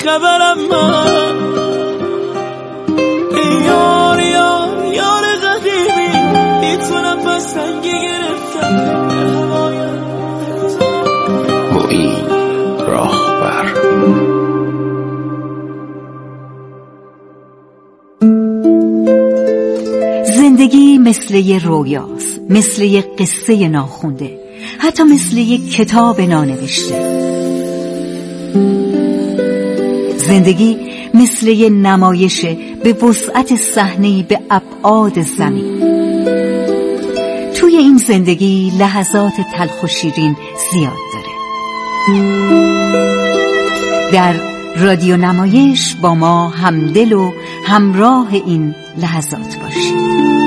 بیخبرم من. یار یار یار قدیمی میتونم پس تنگی گرفتم معین راهبر. زندگی مثل یه رویاست، مثل یه قصه ناخونده، حتی مثل یه کتاب نانوشته. زندگی مثل یه نمایشه به وسعت صحنه‌ای به ابعاد زمین. توی این زندگی لحظات تلخ و شیرین زیاد داره. در رادیو نمایش با ما همدل و همراه این لحظات باشید.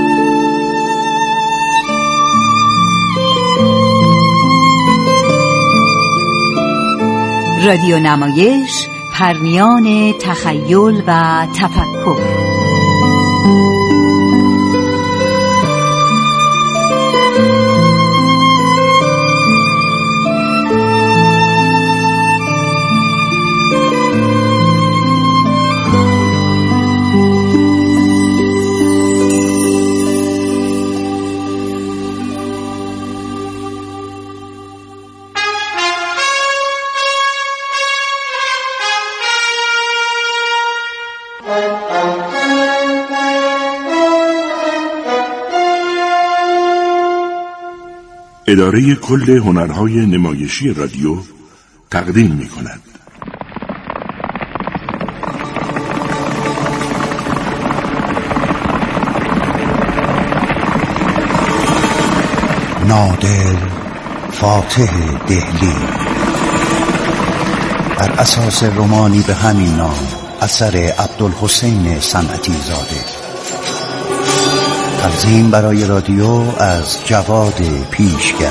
رادیو نمایش، پرمیان تخیل و تفکر. اداره کل هنرهای نمایشی رادیو تقدیم می‌کند. نادر فاتح دهلی، بر اساس رمانی به همین نام اثر عبدالحسین صنعتی زاده. تنظیم برای رادیو از جواد پیشگر.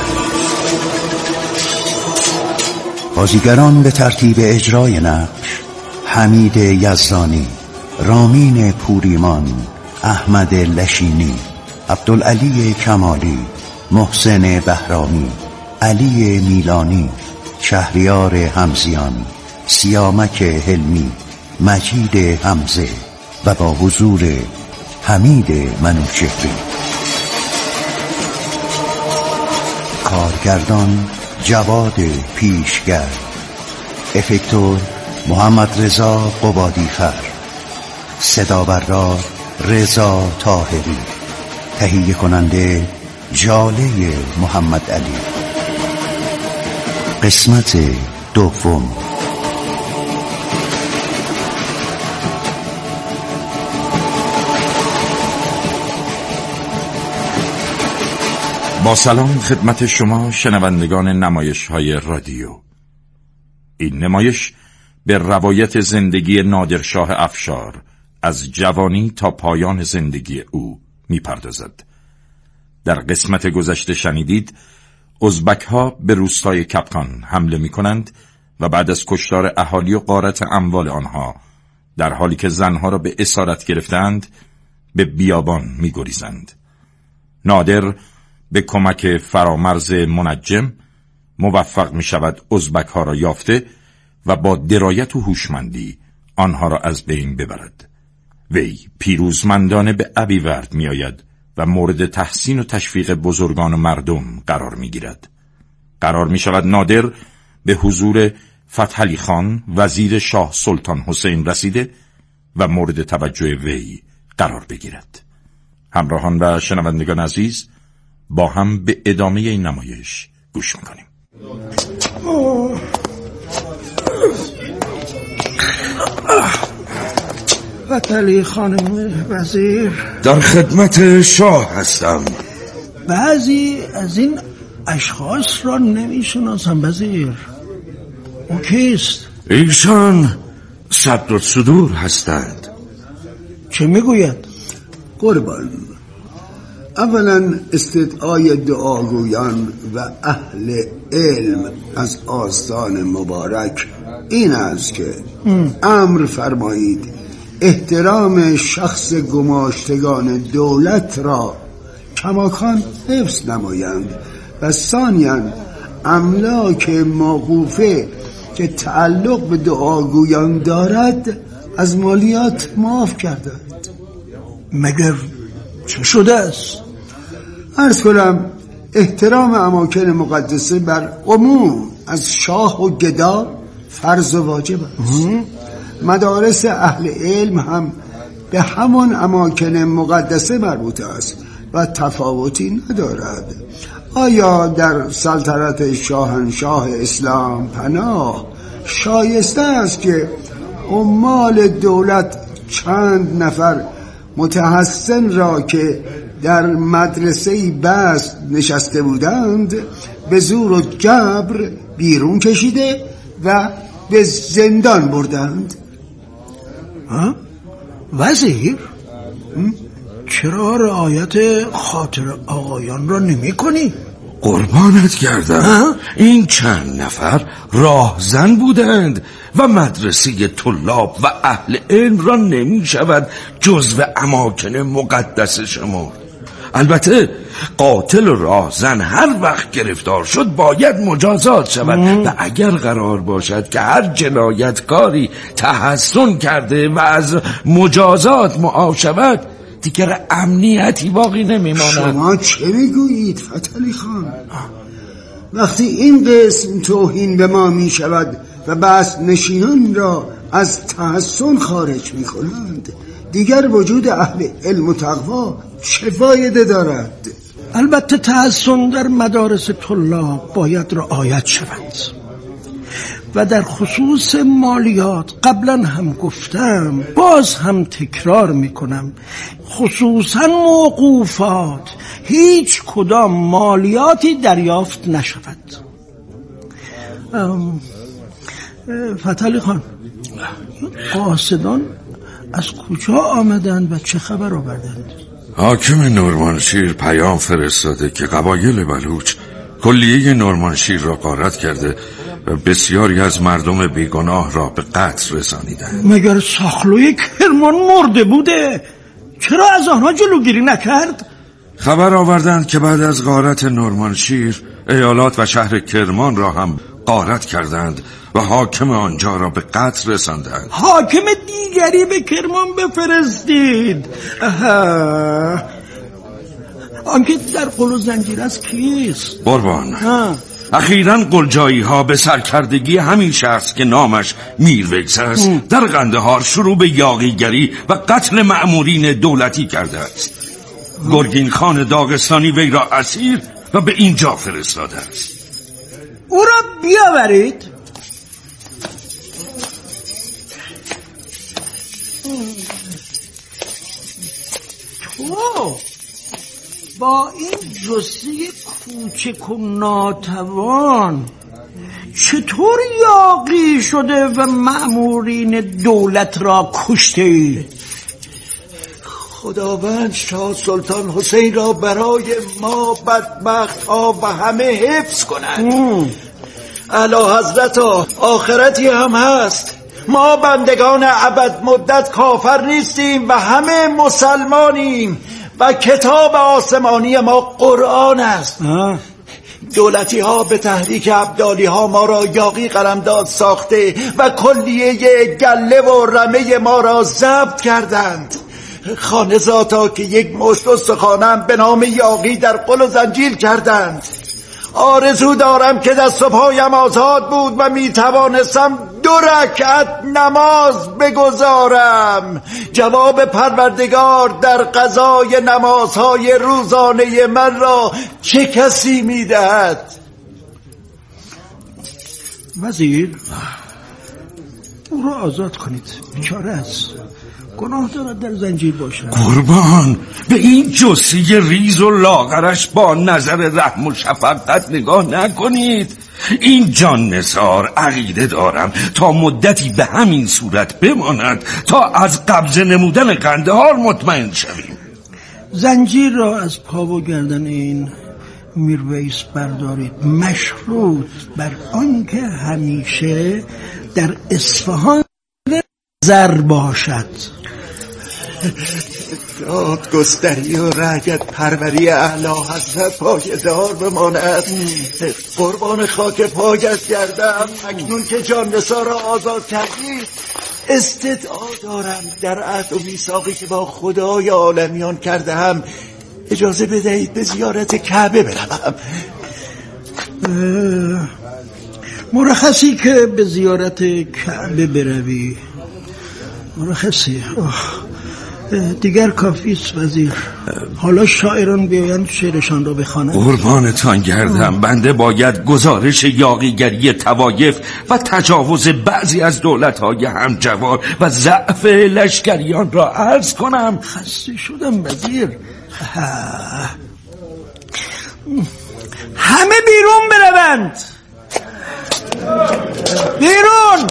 بازیگران به ترتیب اجرای نقش: حمید یزدانی، رامین پوریمان، احمد لشینی، عبدالعلی کمالی، محسن بهرامی، علی میلانی، شهریار همزیان، سیامک حلمی، مجید حمزه و با حضور حمید منوچهری. کارگردان جواد پیشگر، افکتور محمد رضا قبادیفر، صدا بردار رضا طاهری، تهیه کننده جاله محمد علی. قسمت دوم. با سلام خدمت شما شنوندگان نمایش های رادیو. این نمایش به روایت زندگی نادرشاه افشار از جوانی تا پایان زندگی او میپردازد. در قسمت گذشته شنیدید ازبک ها به روستای کپکان حمله می کنند و بعد از کشتار اهالی و غارت اموال آنها، در حالی که زنها را به اسارت گرفتند، به بیابان می گریزند. نادر به کمک فرامرز منجم موفق می شود ازبک ها را یافته و با درایت و هوشمندی آنها را از بین ببرد. وی پیروزمندانه به ابیورد می آید و مورد تحسین و تشویق بزرگان و مردم قرار می گیرد. قرار می شود نادر به حضور فتحعلی خان وزیر شاه سلطان حسین رسیده و مورد توجه وی قرار بگیرد. همراهان و شنوندگان عزیز، با هم به ادامه این نمایش گوش میکنیم. فتحعلی خانم وزیر، در خدمت شاه هستم. بعضی از این اشخاص را نمیشناسم وزیر. او کیست؟ ایشان صدرالصدور هستند. چه میگوید؟ قربان، اولا استدعای دعاگویان و اهل علم از آستان مبارک این است که امر فرمایید احترام شخص گماشتگان دولت را کماکان حفظ نمایند و ثانیاً املاک موقوفه که تعلق به دعاگویان دارد از مالیات معاف کردند. مگر چه شده است؟ عرض کنم احترام اماکن مقدسه بر عموم از شاه و گدا فرض و واجب است. مدارس اهل علم هم به همان اماکن مقدسه مربوطه است و تفاوتی ندارد. آیا در سلطنت شاهنشاه اسلام پناه شایسته است که عمال دولت چند نفر متحسن را که در مدرسه بست نشسته بودند به زور و جبر بیرون کشیده و به زندان بردند؟ وزیر چرا رعایت خاطر آقایان را نمی کنی؟ قربانت کردم. این چند نفر راهزن بودند و مدرسه طلاب و اهل علم را نمی شود جزو اماکن مقدس شمرد. البته قاتل و راهزن هر وقت گرفتار شد باید مجازات شود و اگر قرار باشد که هر جنایتکاری تحسن کرده و از مجازات معاف شود دیگر امنیتی باقی نمیماند. شما چه میگویید فتحعلی خان؟ وقتی این قسم توهین به ما می شود و بس نشینان را از تحسن خارج می کنند دیگر وجود اهل علم و تقوا چه فایده دارد؟ البته تحسن در مدارس طلاب باید رعایت شود و در خصوص مالیات قبلا هم گفتم باز هم تکرار میکنم خصوصا موقوفات هیچ کدام مالیاتی دریافت نشود. فتحعلی خان قاصدان از کجا آمدند و چه خبر آوردند؟ حاکم نورمانشیر پیام فرستاده که قبایل بلوچ کلیه نورمانشیر را غارت کرده و بسیاری از مردم بیگناه را به قتل رسانیدند. مگر ساخلوی کرمان مرده بوده؟ چرا از آنها جلوگیری نکرد؟ خبر آوردند که بعد از غارت نورمانشیر ایالات و شهر کرمان را هم غارت کردند و حاکم آنجا را به قتل رساندند. حاکم دیگری به کرمان بفرستید. آنکه در قل و زنجیر است کیست؟ قربان اخیراً قلجایی ها به سرکردگی همین شخص که نامش میرویس است در قندهار شروع به یاغیگری و قتل مأمورین دولتی کرده است. گرگین خان داغستانی وی را اسیر و به اینجا فرستاده است. او را بیاورید. تو با این جثه کوچک و ناتوان چطور یاغی شده و مأمورین دولت را کشته ای؟ خداوند شاه سلطان حسین را برای ما بدبخت ها و همه حفظ کند. اعلی حضرت آخرتی هم هست. ما بندگان ابد مدت کافر نیستیم و همه مسلمانیم و کتاب آسمانی ما قرآن است. دولتی ها به تحریک عبدالی ها ما را یاغی قلمداد ساخته و کلیه گله و رمه ما را ضبط کردند. خانزاتا که یک مشت استخوانم به نام یاغی در قل و زنجیر کردند. آرزو دارم که دست و پایم آزاد بود و می توانستم 2 رکعت نماز بگذارم. جواب پروردگار در قضای نمازهای روزانه من را چه کسی می دهد؟ وزیر او را آزاد کنید، بیچاره است، گناه دارد در زنجیر باشد. قربان به این جثه ریز و لاغرش با نظر رحم و شفقت نگاه نکنید. این جان نثار عقیده دارم تا مدتی به همین صورت بماند تا از قبضه نمودن قندهار مطمئن شویم. زنجیر را از پا و گردن این میرویس بردارید، مشروط بر آنکه همیشه در اصفهان زر باشد. دادگستری و رعیت پروری اعلی حضرت پایدار بماند. قربان خاک پایت گردم. اکنون که جان نثار را آزاد کردید استدعا دارم در عهد و میثاقی که با خدای عالمیان کرده هم اجازه بدهید به زیارت کعبه بروم. مرخصی که به زیارت کعبه بروی؟ مرخصی دیگر کافیست وزیر. حالا شاعران بیایند شعرشان را بخوانند. قربانتان گردم. بنده باید گزارش یاغیگری طوایف و تجاوز بعضی از دولت‌های همجوار و ضعف لشکریان را عرض کنم. خسته شدم وزیر. همه بیرون بروند. بیرون.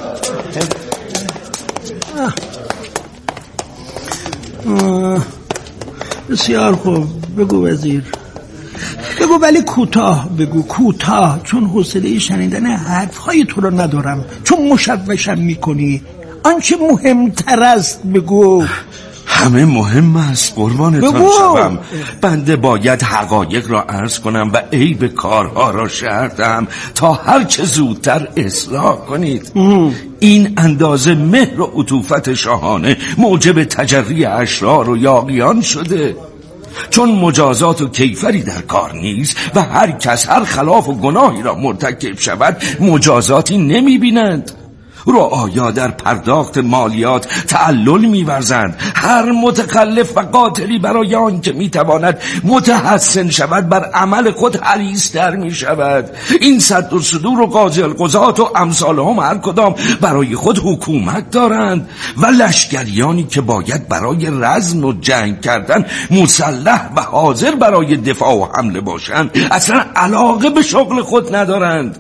بسیار خوب. بگو وزیر، بگو، ولی کوتاه بگو، کوتاه، چون حوصله شنیدن حرفهای تو را ندارم، چون مشوشم میکنی. آنچه مهمتر است بگو. همه مهم است قربانتان شوم. بنده باید حقایق را عرض کنم و عیب کارها را شرح دهم تا هر چه زودتر اصلاح کنید. این اندازه مهر و عطوفت شاهانه موجب تجری اشرار و یاغیان شده. چون مجازات و کیفری در کار نیست و هر کس هر خلاف و گناهی را مرتکب شود مجازاتی نمی بینند. رعایا در پرداخت مالیات تعلل می‌ورزند. هر متخلف و قاتلی برای آن که می‌تواند متحسن شود بر عمل خود حریص‌تر می‌شود. این صد و صدور و قاضی القضات و امثالهم هر کدام برای خود حکومت دارند و لشکریانی که باید برای رزم و جنگ کردن مسلح و حاضر برای دفاع و حمله باشند اصلا علاقه به شغل خود ندارند.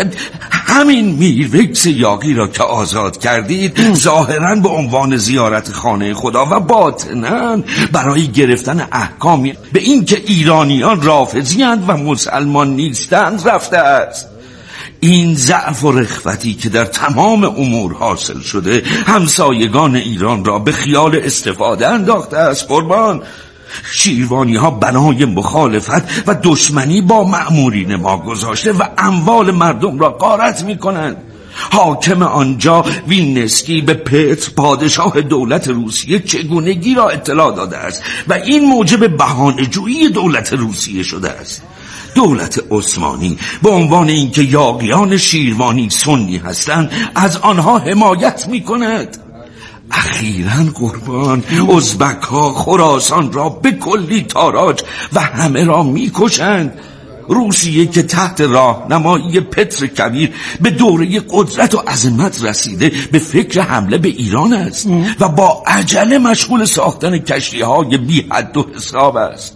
همین میرویس یاغی را که آزاد کردید ظاهراً به عنوان زیارت خانه خدا و باطناً برای گرفتن احکامی به این که ایرانیان رافضی‌اند و مسلمان نیستند رفته است. این ضعف و رخوتی که در تمام امور حاصل شده همسایگان ایران را به خیال استفاده انداخته است. قربان، شیروانی ها بنای مخالفت و دشمنی با مأمورین ما گذاشته و اموال مردم را غارت می کنند. حاکم آنجا ویلنسکی به پتر پادشاه دولت روسیه چگونگی را اطلاع داده است و این موجب بهانه‌جویی دولت روسیه شده است. دولت عثمانی به عنوان اینکه یاغیان شیروانی سنی هستند از آنها حمایت می کند. اخیراً قربان، ازبک ها خراسان را به کلی تاراج و همه را میکشند. روسیه که تحت راهنمایی پتر کبیر به دوره قدرت و عظمت رسیده به فکر حمله به ایران است و با عجله مشغول ساختن کشتی‌های بی حد و حساب است.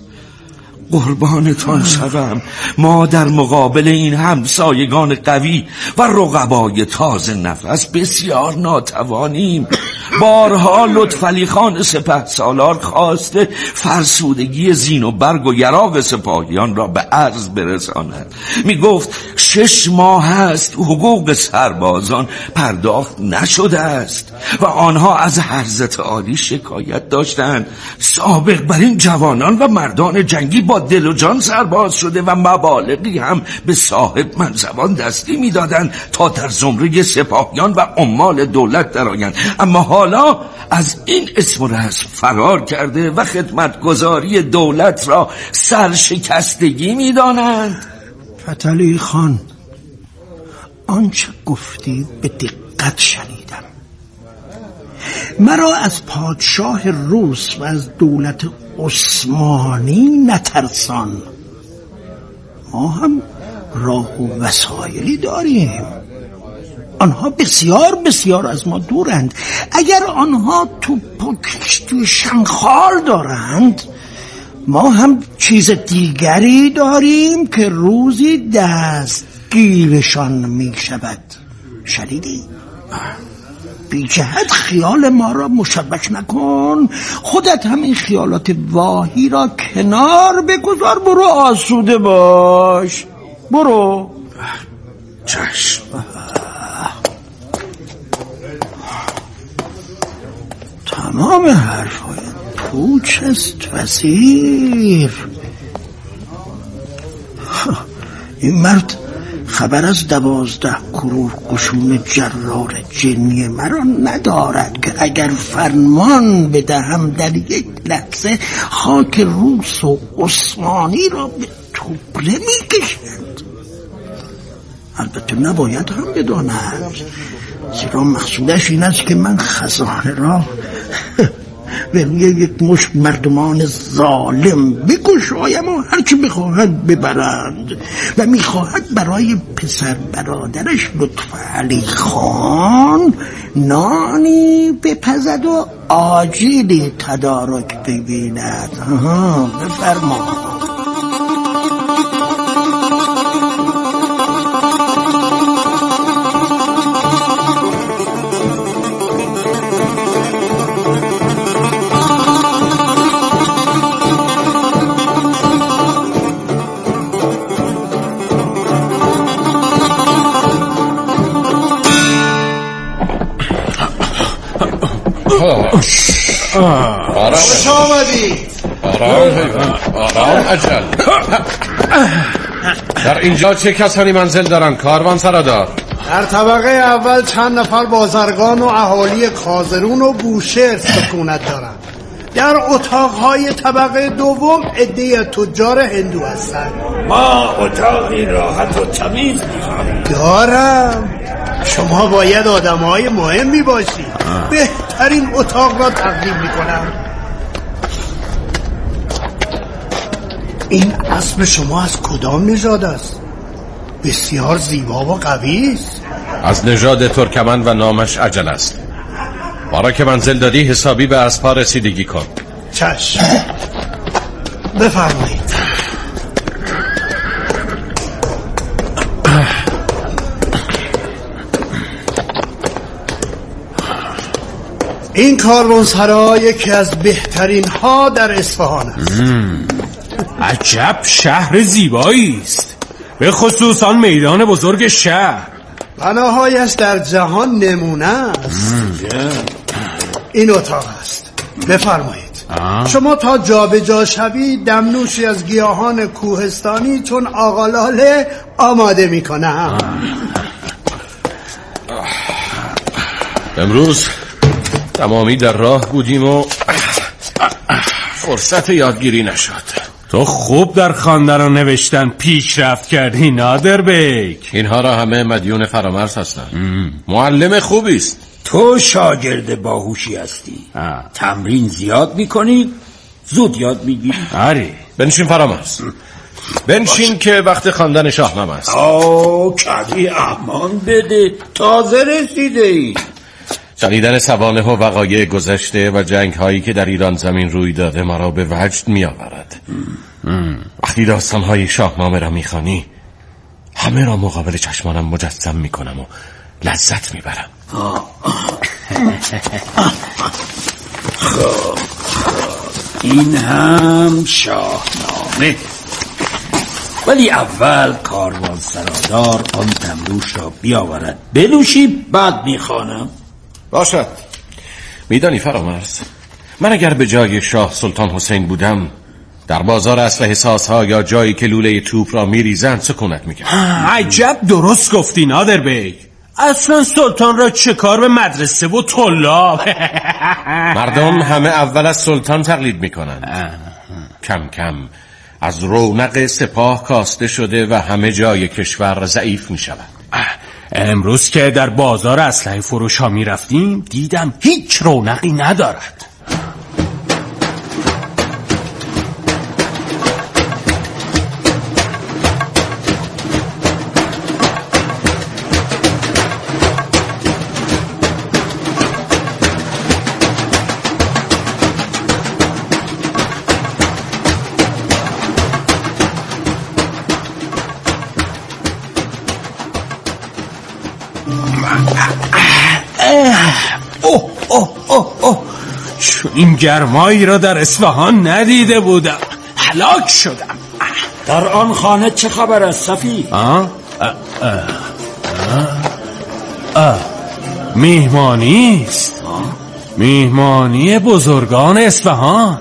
قربانتان شوم، ما در مقابل این همسایگان قوی و رقبای تازه نفس بسیار ناتوانیم. بارها لطفعلی خان سپهسالار خواسته فرسودگی زین و برگ و یراق سپاهیان را به عرض برساند. می گفت 6 ماه است حقوق سربازان پرداخت نشده است و آنها از حضرت عالی شکایت داشتند. سابق بر این جوانان و مردان جنگی با دل و جان سرباز شده و مبالغی هم به صاحب منصبان دستی میدادند تا در زمره سپاهیان و عمال دولت درآیند، اما حالا از این اسم و رسم فرار کرده و خدمتگزاری دولت را سرشکستگی میدانند. فتحعلی خان، آنچه گفتی به دقت شنیدم. مرا از پادشاه روس و از دولت عثمانی نترسان. ما هم راه و وسایلی داریم. آنها بسیار بسیار از ما دورند. اگر آنها توپ و کشتی و شنخال دارند، ما هم چیز دیگری داریم که روزی دستگیرشان می شود. شنیدی؟ بی جهت خیال ما را مشوش نکن. خودت هم این خیالات واهی را کنار بگذار. برو آسوده باش. برو. چشم. تمام حرفای پوچ است وزیر. این مرد خبر از 12 کرور قشون جرار جنی مرا ندارد که اگر فرمان بدهم در یک لحظه خاک روس و عثمانی را به توبره میکشد. البته نباید هم بداند، زیرا مقصودش این است که من خزانه را به روی یک مشت مردمان ظالم بگشایم و هرچی بخواهد ببرند و میخواهد برای پسر برادرش لطفعلی خان نانی بپزد و آجیلی تدارک ببیند. بفرما. خوش آمدی. آرام عجل. در اینجا چه کسانی منزل دارن کاروان سرادار؟ در طبقه اول چند نفر بازرگان و اهالی کازرون و بوشهر سکونت دارند. در اتاقهای طبقه دوم عده تجار هندو هستند. ما اتاقی راحت و تمیز می‌خواهیم. دارم. شما باید آدم‌های مهمی باشید. بهترین اتاق را تقدیم می‌کنم. این اسب شما از کدام نژاد است؟ بسیار زیبا و قوی است. از نژاد ترکمن و نامش عجل است. بارا که منزل دادی حسابی به اسب‌ها رسیدگی کن. چشم. بفرمایید. این کاروانسرا یکی از بهترین ها در اصفهان است. عجب شهر زیبایی است، به خصوص آن میدان بزرگ شهر. بناهایش در جهان نمونه است. این اتاق است. بفرمایید. شما تا جا به جا شوید دمنوشی از گیاهان کوهستانی چون آقا لاله آماده میکنم. امروز تمامی در راه بودیم و فرصت یادگیری نشد. تو خوب در خواندن و نوشتن پیشرفت کردی نادر بیگ. اینها را همه مدیون فرامرز هستند. معلم خوبی است. تو شاگرد باهوشی هستی. تمرین زیاد میکنی، زود یاد میگیری. آره. بنشین فرامرز. بنشین که وقت خواندن شاهنامه است. کمی امان بده، تازه رسیده ای. شنیدن سوانح و وقایع گذشته و جنگ هایی که در ایران زمین روی داده ما را به وجد می آورد. وقتی داستان های شاهنامه را می خوانی همه را مقابل چشمانم مجسم می کنم و لذت می برم. این هم شاهنامه، ولی اول کاروان سرادار آن دمروش را بیاورد بنوشی، بعد میخوانم. باشد. میدانی فرامرز، من اگر به جای شاه سلطان حسین بودم در بازار اسلحه سازها یا جایی که لوله توپ را میریزند سکونت میکردم. عجب درست گفتی نادر بیگ. اصلا سلطان را چه کار به مدرسه و طلاب؟ مردم همه اول از سلطان تقلید میکنند. کم کم از رونق سپاه کاسته شده و همه جای کشور ضعیف میشود. امروز که در بازار اسلحه فروش ها می رفتیم دیدم هیچ رونقی ندارد. چون این گرمایی را در اصفهان ندیده بودم، هلاک شدم. در آن خانه چه خبر است صفی؟ میهمانی است. میهمانی بزرگان اصفهان.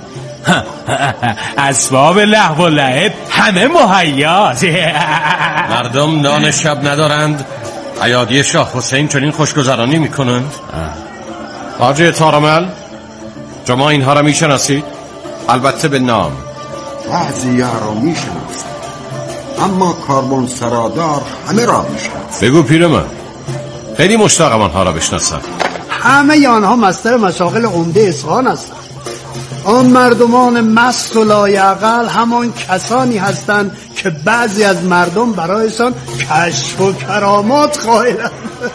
اسباب لهو و لعب همه مهیاست. مردم نان شب ندارند، ایادی شاه حسین چنین خوشگذرانی میکنند. خواجه تارمل، شما اینها را میشناسید؟ البته به نام. بعضی ها را میشناسید، اما کاروان سرادار همه را میشناسد. بگو پیرمرد، خیلی مشتاقم آنها را بشناسم. همه آنها مستر مشاغل عمده اصفهان هستند. آن مردمان مست و لایعقل همان کسانی هستند که بعضی از مردم برایشان کشف و کرامات قائلند.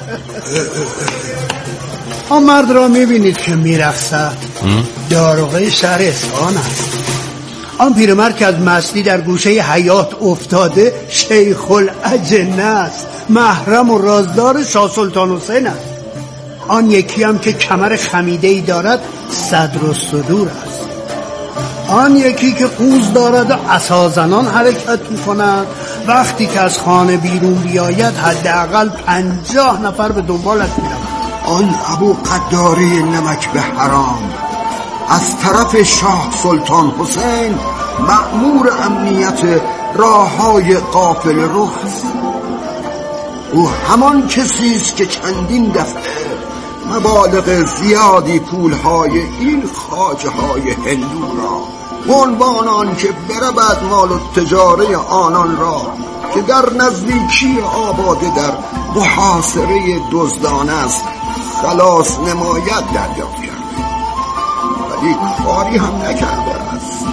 آن مرد را میبینید که میرقصد، داروغه شهر اصفهان است. آن پیرمرد که از مستی در گوشه حیات افتاده شیخ الاجنه است، محرم و رازدار شاه سلطان حسین است. آن یکی هم که کمر خمیده‌ای دارد صدر و صدور است. آن یکی که قوز دارد و عصازنان حرکت می‌کند. وقتی که از خانه بیرون بیاید حداقل 50 نفر به دنبالش می‌روند. آن ابو قداری نمک به حرام از طرف شاه سلطان حسین مأمور امنیت راه‌های قافله رخ است. او همان کسی است که چندین دفعه مبالغ زیادی پولهای این خواجه‌های هندو را به عنوان آن که برود مال و تجاره آنان را که در نزدیکی آباده در محاصره دزدان است خلاص نماید دریافت کرده، ولی کاری هم نکرده است.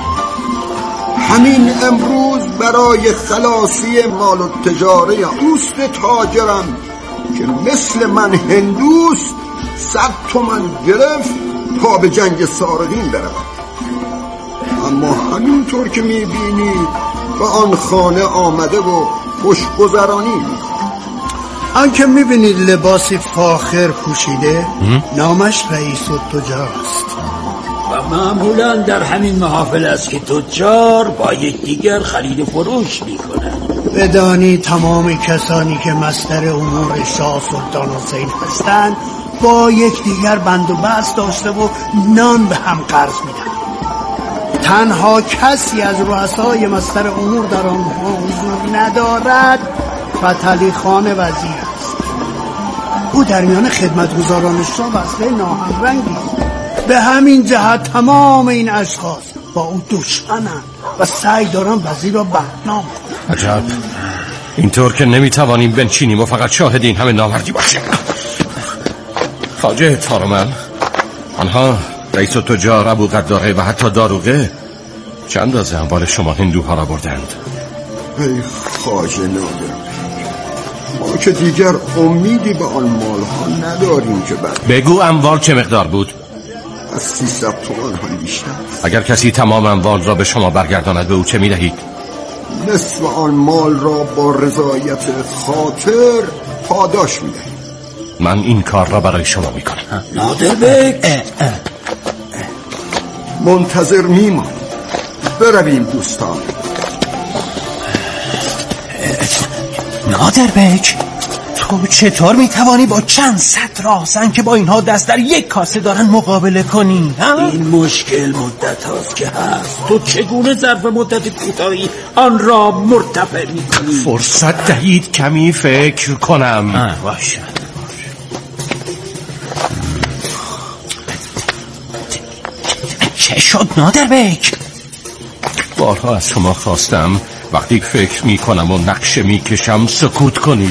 همین امروز برای خلاصی مال و تجاره دوست تاجرم که مثل من هندوست 100 تومن گرفت تا به جنگ سارقین برود. اما همینطور که میبینید به آن خانه آمده و خوشگذرانی میکنه. آن که میبینید لباسی فاخر پوشیده نامش رئیس التجار است و معمولا در همین محافل است که تجار با یکدیگر خرید و فروش میکنند. بدانی تمام کسانی که مصدر امور شاه سلطان حسین هستند با یکدیگر بند و بست داشته و نان به هم قرض میدن. تنها کسی از رؤسای مصدر امور در آنها حضور ندارد فتحعلی خان وزیر است. او در میان خدمتگزاران شاه وصله ناهمرنگی است. به همین جهت تمام این اشخاص با او دشمنند و سعی دارن وزیر را بدنام کنند. عجب، اینطور که نمیتوانیم بنشینیم و فقط شاهد این همه نامردی باشیم. خواجه تارمل، آنها رئیس التجار ابو قداره و حتی داروغه چند از اموال شما هندوها را بردند؟ ای خواجه نادر، ما که دیگر امیدی به آن مالها نداریم که بگو اموال چه مقدار بود؟ از 300 تومان هم بیشتر. اگر کسی تمام اموال را به شما برگرداند به او چه می‌دهید؟ نصف آن مال را با رضایت خاطر پاداش می‌دهیم. من این کار را برای شما میکنم. نادر بک، منتظر میمانیم. برویم دوستان. نادر بک، تو چطور میتوانی با چند صد راهزن که با اینها دست در یک کاسه دارن مقابله کنی؟ این مشکل مدت هاست که هست. تو چگونه ظرف مدت کوتاهی آن را مرتفع میکنی؟ فرصت دهید کمی فکر کنم. باشه. چه شد نادر بک؟ بارها از شما خواستم وقتی فکر میکنم و نقشه میکشم سکوت کنید.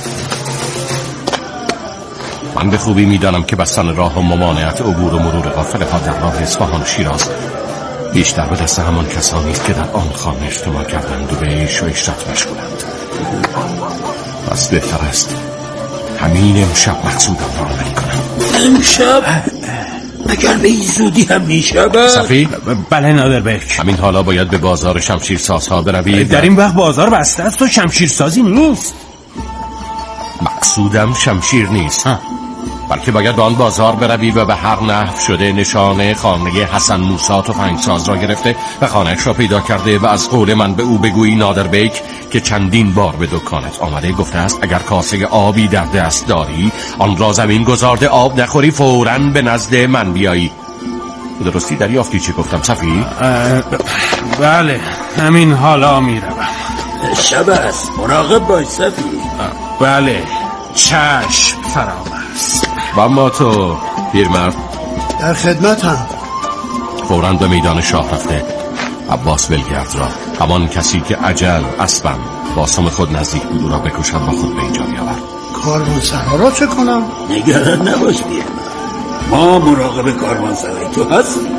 من به خوبی میدانم که بستن راه و ممانعت عبور و مرور قافله ها در راه اصفهان و شیراز بیشتر به دست همان کسانی است که در آن خانه اجتماع کردند و به عیش و عشرت مشغولند. پس بهتر است همین امشب مقصودم را عملی کنم. امشب؟ مگر به این زودی هم میشود؟ صفی؟ بله نادر بک. همین حالا باید به بازار شمشیرسازها بروید. در این وقت بازار بسته است و شمشیرسازی نیست. مقصودم شمشیر نیست. بلکه باید به آن بازار بروی و به هر نحو شده نشانه خانه حسن موسی تفنگساز را گرفته و خانه‌اش را پیدا کرده و از قول من به او بگویی نادر بیک که چندین بار به دکانت آمده گفته است اگر کاسه آبی در دست داری آن را زمین گذارده آب نخوری فوراً به نزد من بیایی. درستی دریافتی چی گفتم صفی؟ بله همین حالا میروم. شب است مراقب باش صفی. بله چشم فرامرز. و اما تو پیرمرد؟ در خدمتم. فوراً به میدان شاه رفته عباس ولگرد را، همان کسی که اجل اسبم با سم خود نزدیک بود او را بکشد و خود به اینجا بیاور. کاروانسرا را چه کنم؟ نگران نباش بیرمرد، ما مراقب کاروانسرای تو هستیم.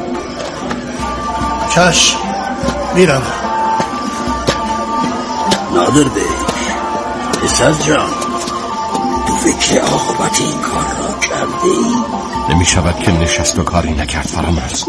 چشم میرم. نادر بیک پسر جان، تو فکر عاقبت این کار را کردی؟ نمی شود که نشست و کاری نکرد فرامرز.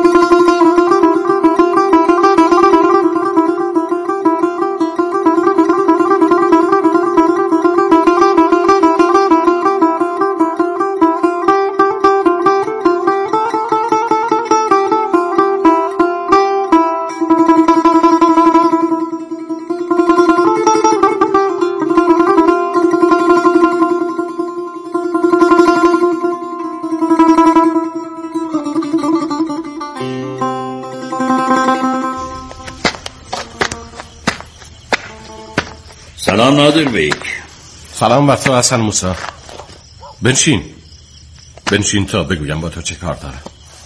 سلام نادر بیک. سلام بر تو حسن موسی. بنشین تا بگویم با تو چه کار دارم.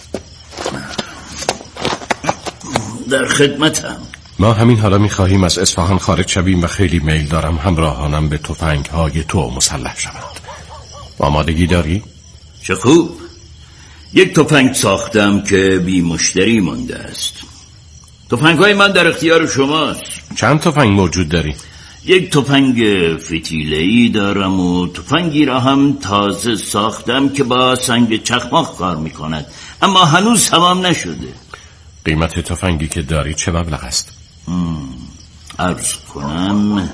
در خدمتم. ما همین حالا می‌خواهیم از اصفهان خارج شویم و خیلی میل دارم همراهانم به تفنگ‌های تو مسلح شوند. آمادگی داری؟ چه خوب. یک تفنگ ساختم که بی مشتری مانده است. تفنگ‌های من در اختیار شماست. چند تفنگ موجود داری؟ یک تفنگ فتیله‌ای دارم و تفنگی را هم تازه ساختم که با سنگ چخماق کار می‌کند، اما هنوز تمام نشده. قیمت تفنگی که داری چه مبلغ است؟ عرض کنم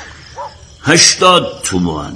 80 تومان.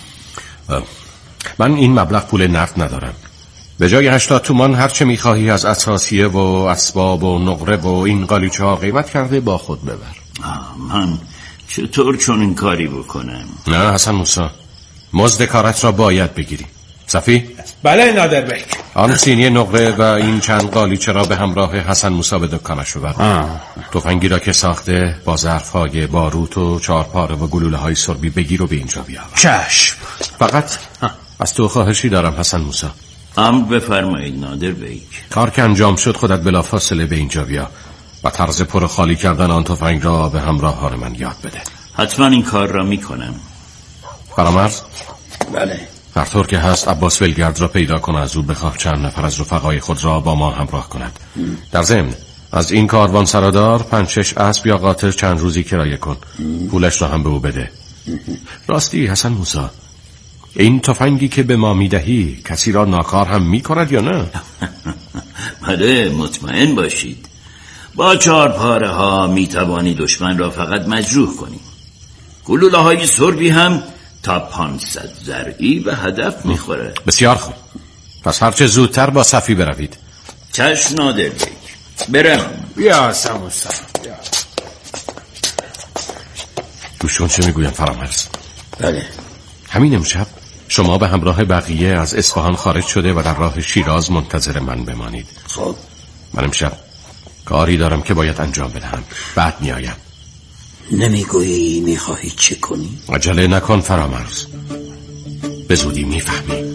من این مبلغ پول نقد ندارم. به جای 80 تومان هر چه می‌خواهی از اساسیه و اسباب و نقره و این قالیچه ها قیمت کرده با خود ببر. من چطور چون این کاری بکنم؟ نه حسن موسی، مزد کارت را باید بگیری. صفی؟ بله نادر بیک. آن سینی نقره و این چند قالیچه را به همراه حسن موسی به دکانش ببر. تفنگی را که ساخته با ظرف‌های باروت و چهارپاره و گلوله‌های سربی بگیر و به اینجا بیاور. چشم. فقط از تو خواهشی دارم حسن موسی. امر بفرمایید نادر بیک. کار که انجام شد خودت بلافاصله به اینجا بیا و طرز پر خالی کردن آن تفنگ را به همراهان من یاد بده. حتما این کار را میکنم. فرامرز؟ بله. هر طور که هست عباس ولگرد را پیدا کن، از او بخواه چند نفر از رفقای خود را با ما همراه کند. در ضمن از این کاروان سرادار 5-6 اسب یا قاطر چند روزی کرایه کن. پولش را هم به او بده. راستی حسن موسی، این تفنگی که به ما میدهی کسی را ناکار هم میکند یا نه؟ بله مطمئن باشید. با 4 پاره ها میتوانی دشمن را فقط مجروح کنی. گلوله های سربی هم تا 500 ضرعی به هدف میخوره. بسیار خوب، پس هرچه زودتر با صفی بروید. چشم نادر بیک. برم. بیا سموسا. گوشون چه میگویم فرامرز؟ بله. همین امشب شما به همراه بقیه از اصفهان خارج شده و در راه شیراز منتظر من بمانید. خب من امشب کاری دارم که باید انجام بدهم، بعد میآیم. نمیگویی میخواهی چه کنی؟ عجله نکن فرامرز، به زودی میفهمی.